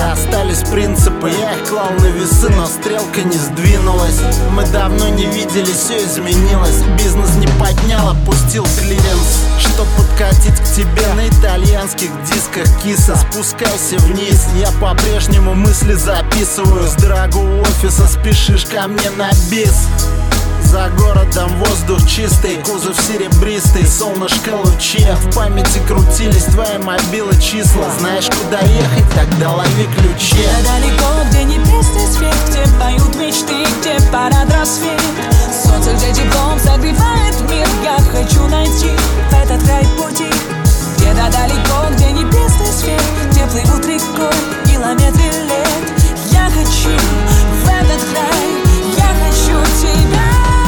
когда остались принципы. Я их клал на весы, но стрелка не сдвинулась. Мы давно не виделись, все изменилось. Бизнес не поднял, опустил клиренс. Чтоб подкатить к тебе на итальянских дисках киса, спускайся вниз. Я по-прежнему мысли записываю. С дорогого офиса спешишь ко мне на бис. За городом воздух чистый, кузов серебристый, солнышко лучи. В памяти крутились твои мобилы числа. Знаешь, куда ехать, тогда лови ключи. Я далеко, где небесный свет, где поют мечты, где парад рассвет. Солнце, где теплом согревает мир. Я хочу найти в этот край пути. Где-то далеко, где небесный свет, где плывут рекой километры лет. Я хочу в этот край, я хочу тебя.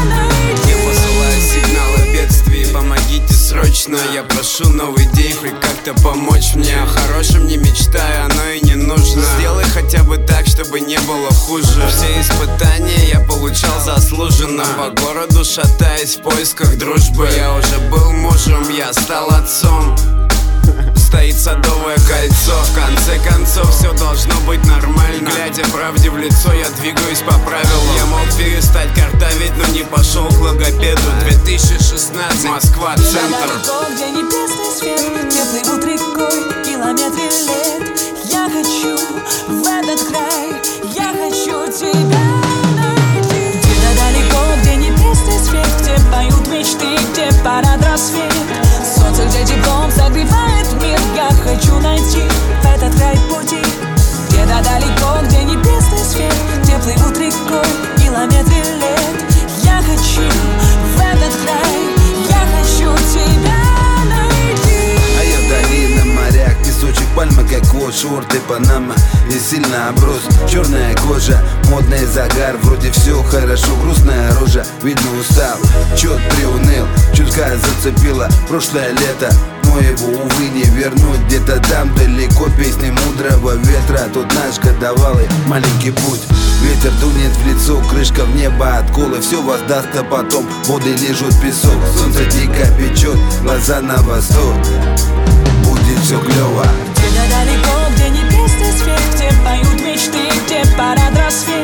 Помогите срочно, я прошу новых идей, хоть как-то помочь мне. О хорошем не мечтаю, оно и не нужно. Сделай хотя бы так, чтобы не было хуже. Все испытания я получал заслуженно. По городу шатаясь в поисках дружбы. Я уже был мужем, я стал отцом. Стоит садовое кольцо. В конце концов все должно быть нормально. Глядя правде в лицо, я двигаюсь по правилам. Я мог перестать картавить, но не пошел к логопеду. 2016, Москва, центр. Далеко, где небесный свет, где плывут рекой километры лет. Я хочу в этот край, я хочу тебя найти. Где-то далеко, где небесный свет, где поют мечты, где парад рассвет. Солнце, где теплом согревает мир. Я хочу найти в этот край пути. Где-то далеко, где небесный свет, где плывут рекой километры лет. Я хочу в этот край, я хочу тебя найти. А я вдали на морях, песочек, пальма, как вот шорты, Панама и сильно оброс. Черная кожа, модный загар, вроде все хорошо, грустная рожа, видно устал, чет приуныл, чутка зацепила прошлое лето. Но его, увы, не вернуть, где-то там далеко песни мудрого ветра. Тут наш годовалый маленький путь. Ветер дунет в лицо, крышка в небо от колы. Все воздастся потом, воды лижут песок. Солнце дико печет, глаза на восток. Будет все клево. Где-то далеко, где небесный свет, где поют мечты, где парад рассвет.